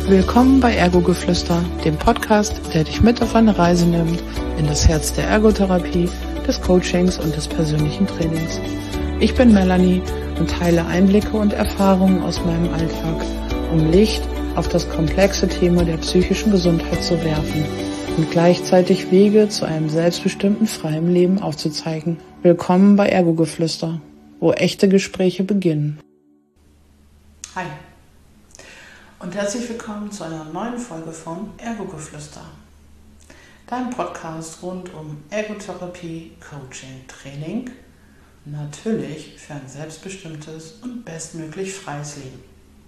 Willkommen bei Ergo-Geflüster, dem Podcast, der dich mit auf eine Reise nimmt in das Herz der Ergotherapie, des Coachings und des persönlichen Trainings. Ich bin Melanie und teile Einblicke und Erfahrungen aus meinem Alltag, um Licht auf das komplexe Thema der psychischen Gesundheit zu werfen und gleichzeitig Wege zu einem selbstbestimmten, freien Leben aufzuzeigen. Willkommen bei Ergo-Geflüster, wo echte Gespräche beginnen. Hi und herzlich willkommen zu einer neuen Folge von Ergo-Geflüster, dein Podcast rund um Ergotherapie, Coaching, Training, natürlich für ein selbstbestimmtes und bestmöglich freies Leben.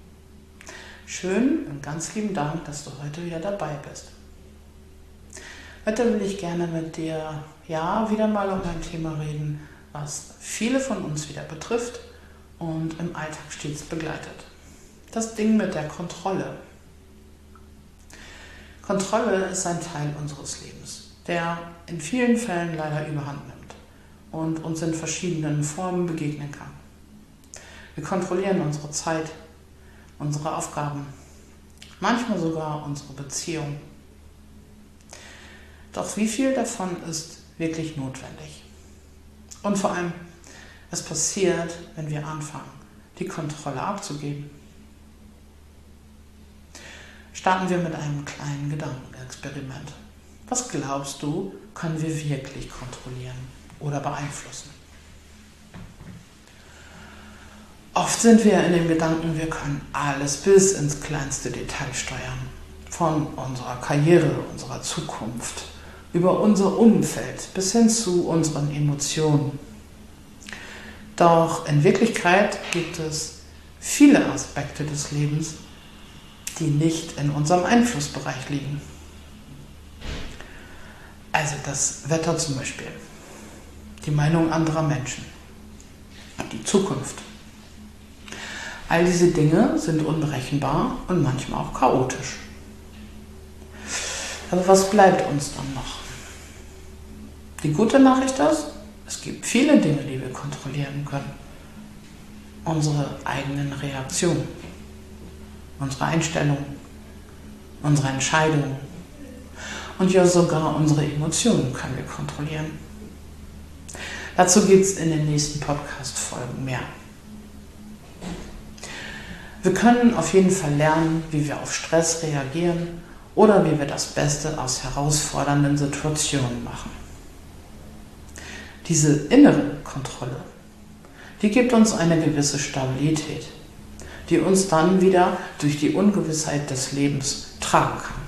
Schön und ganz lieben Dank, dass du heute wieder dabei bist. Heute will ich gerne mit dir wieder mal um ein Thema reden, was viele von uns wieder betrifft und im Alltag stets begleitet. Das Ding mit der Kontrolle. Kontrolle ist ein Teil unseres Lebens, der in vielen Fällen leider überhand nimmt und uns in verschiedenen Formen begegnen kann. Wir kontrollieren unsere Zeit, unsere Aufgaben, manchmal sogar unsere Beziehung. Doch wie viel davon ist wirklich notwendig? Und vor allem, was passiert, wenn wir anfangen, die Kontrolle abzugeben? Starten wir mit einem kleinen Gedankenexperiment. Was glaubst du, können wir wirklich kontrollieren oder beeinflussen? Oft sind wir in dem Gedanken, wir können alles bis ins kleinste Detail steuern. Von unserer Karriere, unserer Zukunft, über unser Umfeld bis hin zu unseren Emotionen. Doch in Wirklichkeit gibt es viele Aspekte des Lebens, die nicht in unserem Einflussbereich liegen. Also das Wetter zum Beispiel, die Meinung anderer Menschen, die Zukunft. All diese Dinge sind unberechenbar und manchmal auch chaotisch. Aber was bleibt uns dann noch? Die gute Nachricht ist, es gibt viele Dinge, die wir kontrollieren können. Unsere eigenen Reaktionen, unsere Einstellungen, unsere Entscheidungen und ja sogar unsere Emotionen können wir kontrollieren. Dazu gibt es in den nächsten Podcast-Folgen mehr. Wir können auf jeden Fall lernen, wie wir auf Stress reagieren oder wie wir das Beste aus herausfordernden Situationen machen. Diese innere Kontrolle, die gibt uns eine gewisse Stabilität, die uns dann wieder durch die Ungewissheit des Lebens tragen kann.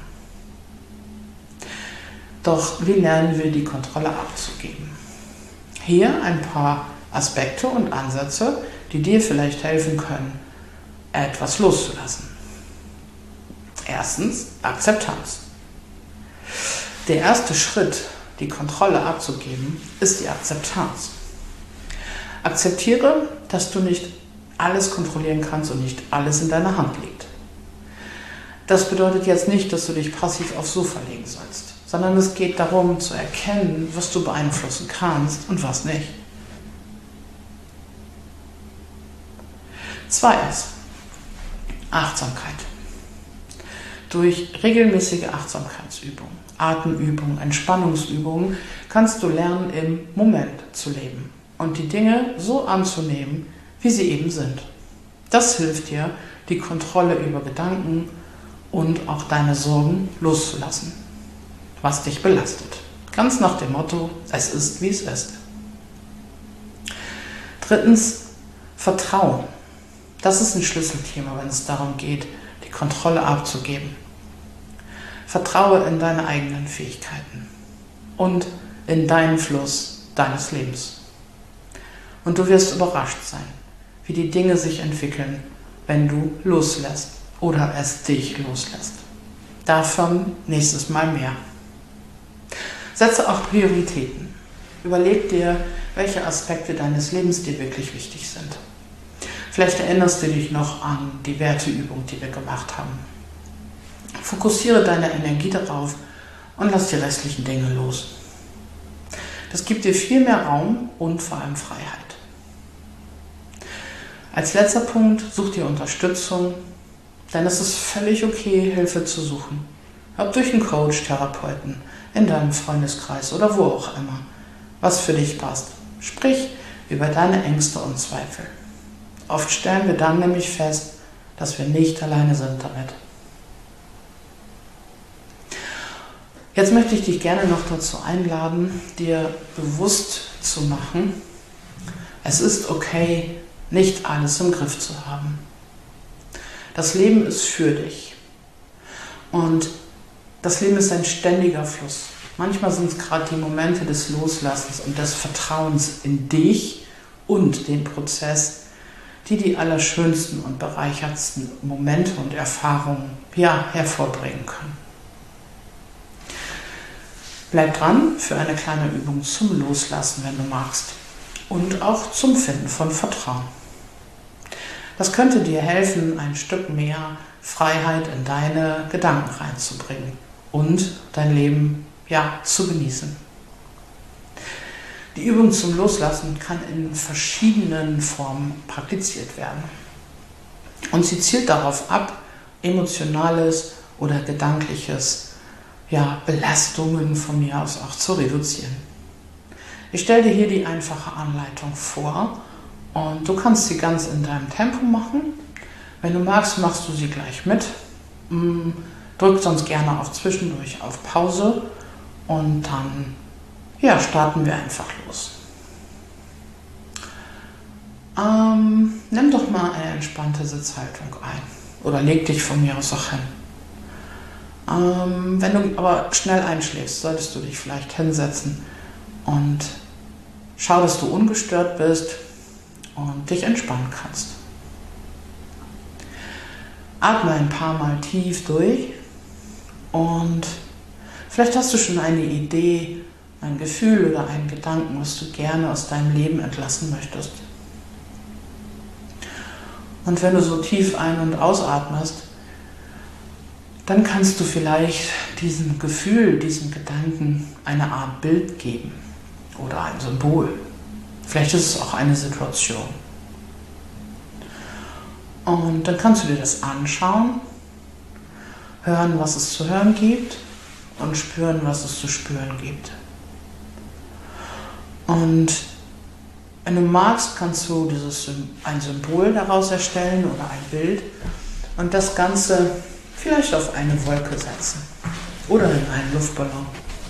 Doch wie lernen wir die Kontrolle abzugeben? Hier ein paar Aspekte und Ansätze, die dir vielleicht helfen können, etwas loszulassen. Erstens, Akzeptanz. Der erste Schritt, die Kontrolle abzugeben, ist die Akzeptanz. Akzeptiere, dass du nicht alles kontrollieren kannst und nicht alles in deiner Hand liegt. Das bedeutet jetzt nicht, dass du dich passiv aufs Sofa legen sollst, sondern es geht darum zu erkennen, was du beeinflussen kannst und was nicht. Zweitens, Achtsamkeit. Durch regelmäßige Achtsamkeitsübungen, Atemübungen, Entspannungsübungen kannst du lernen, im Moment zu leben und die Dinge so anzunehmen, wie sie eben sind. Das hilft dir, die Kontrolle über Gedanken und auch deine Sorgen loszulassen, was dich belastet. Ganz nach dem Motto, es ist, wie es ist. Drittens, Vertrauen. Das ist ein Schlüsselthema, wenn es darum geht, die Kontrolle abzugeben. Vertraue in deine eigenen Fähigkeiten und in deinen Fluss deines Lebens. Und du wirst überrascht sein, wie die Dinge sich entwickeln, wenn du loslässt oder es dich loslässt. Davon nächstes Mal mehr. Setze auch Prioritäten. Überleg dir, welche Aspekte deines Lebens dir wirklich wichtig sind. Vielleicht erinnerst du dich noch an die Werteübung, die wir gemacht haben. Fokussiere deine Energie darauf und lass die restlichen Dinge los. Das gibt dir viel mehr Raum und vor allem Freiheit. Als letzter Punkt, such dir Unterstützung Denn es ist völlig okay, Hilfe zu suchen. Ob durch einen Coach, Therapeuten, in deinem Freundeskreis oder wo auch immer. Was für dich passt. Sprich über deine Ängste und Zweifel. Oft stellen wir dann nämlich fest, dass wir nicht alleine sind damit. Jetzt möchte ich dich gerne noch dazu einladen, dir bewusst zu machen, es ist okay, nicht alles im Griff zu haben. Das Leben ist für dich. Und das Leben ist ein ständiger Fluss. Manchmal sind es gerade die Momente des Loslassens und des Vertrauens in dich und den Prozess, die allerschönsten und bereichertsten Momente und Erfahrungen hervorbringen können. Bleib dran für eine kleine Übung zum Loslassen, wenn du magst. Und auch zum Finden von Vertrauen. Das könnte dir helfen, ein Stück mehr Freiheit in deine Gedanken reinzubringen und dein Leben zu genießen. Die Übung zum Loslassen kann in verschiedenen Formen praktiziert werden. Und sie zielt darauf ab, emotionales oder gedankliches Belastungen von mir aus auch zu reduzieren. Ich stelle dir hier die einfache Anleitung vor und du kannst sie ganz in deinem Tempo machen. Wenn du magst, machst du sie gleich mit. Drück sonst gerne auch zwischendurch auf Pause und dann starten wir einfach los. Nimm doch mal eine entspannte Sitzhaltung ein oder leg dich von mir aus auch hin. Wenn du aber schnell einschläfst, solltest du dich vielleicht hinsetzen und schau, dass du ungestört bist und dich entspannen kannst. Atme ein paar Mal tief durch und vielleicht hast du schon eine Idee, ein Gefühl oder einen Gedanken, was du gerne aus deinem Leben entlassen möchtest. Und wenn du so tief ein- und ausatmest, dann kannst du vielleicht diesem Gefühl, diesem Gedanken eine Art Bild geben oder ein Symbol. Vielleicht ist es auch eine Situation. Und dann kannst du dir das anschauen, hören, was es zu hören gibt und spüren, was es zu spüren gibt. Und wenn du magst, kannst du ein Symbol daraus erstellen oder ein Bild und das Ganze vielleicht auf eine Wolke setzen oder in einen Luftballon.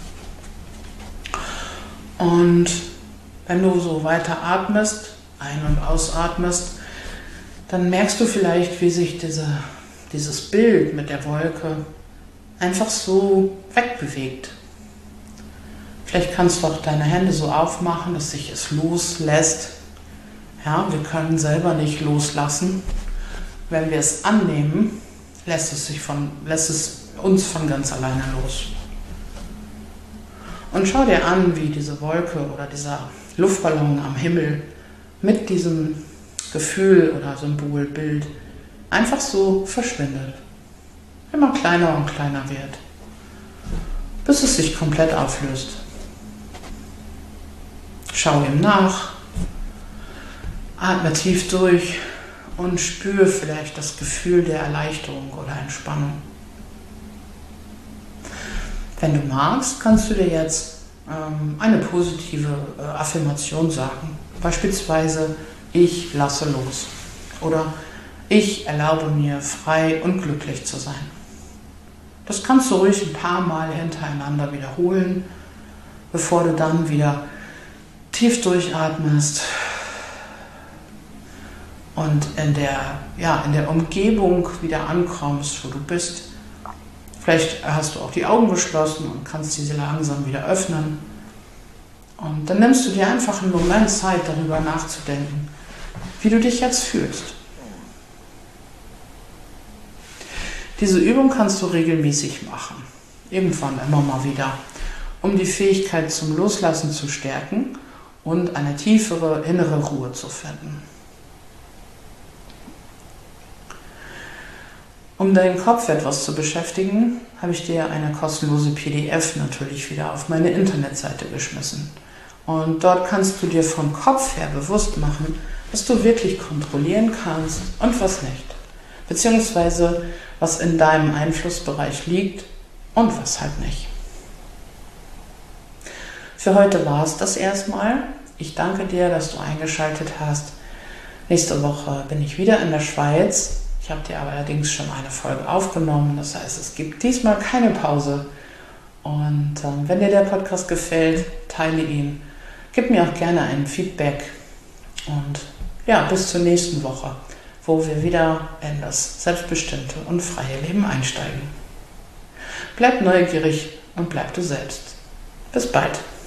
Und wenn du so weiter atmest, ein- und ausatmest, dann merkst du vielleicht, wie sich dieses Bild mit der Wolke einfach so wegbewegt. Vielleicht kannst du auch deine Hände so aufmachen, dass sich es loslässt. Ja, wir können selber nicht loslassen. Wenn wir es annehmen, lässt es uns von ganz alleine los. Und schau dir an, wie diese Wolke oder dieser Luftballon am Himmel mit diesem Gefühl oder Symbol, Bild einfach so verschwindet. Immer kleiner und kleiner wird, bis es sich komplett auflöst. Schau ihm nach, atme tief durch und spüre vielleicht das Gefühl der Erleichterung oder Entspannung. Wenn du magst, kannst du dir jetzt eine positive Affirmation sagen. Beispielsweise, ich lasse los. Oder ich erlaube mir, frei und glücklich zu sein. Das kannst du ruhig ein paar Mal hintereinander wiederholen, bevor du dann wieder tief durchatmest und in der Umgebung wieder ankommst, wo du bist. Vielleicht hast du auch die Augen geschlossen und kannst diese langsam wieder öffnen. Und dann nimmst du dir einfach einen Moment Zeit, darüber nachzudenken, wie du dich jetzt fühlst. Diese Übung kannst du regelmäßig machen, irgendwann immer mal wieder, um die Fähigkeit zum Loslassen zu stärken und eine tiefere innere Ruhe zu finden. Um deinen Kopf etwas zu beschäftigen, habe ich dir eine kostenlose PDF natürlich wieder auf meine Internetseite geschmissen. Und dort kannst du dir vom Kopf her bewusst machen, was du wirklich kontrollieren kannst und was nicht. beziehungsweise was in deinem Einflussbereich liegt und was halt nicht. Für heute war es das erstmal. Ich danke dir, dass du eingeschaltet hast. Nächste Woche bin ich wieder in der Schweiz. Ich habe dir aber allerdings schon eine Folge aufgenommen. Das heißt, es gibt diesmal keine Pause. Und wenn dir der Podcast gefällt, teile ihn. Gib mir auch gerne ein Feedback. Und ja, bis zur nächsten Woche, wo wir wieder in das selbstbestimmte und freie Leben einsteigen. Bleib neugierig und bleib du selbst. Bis bald.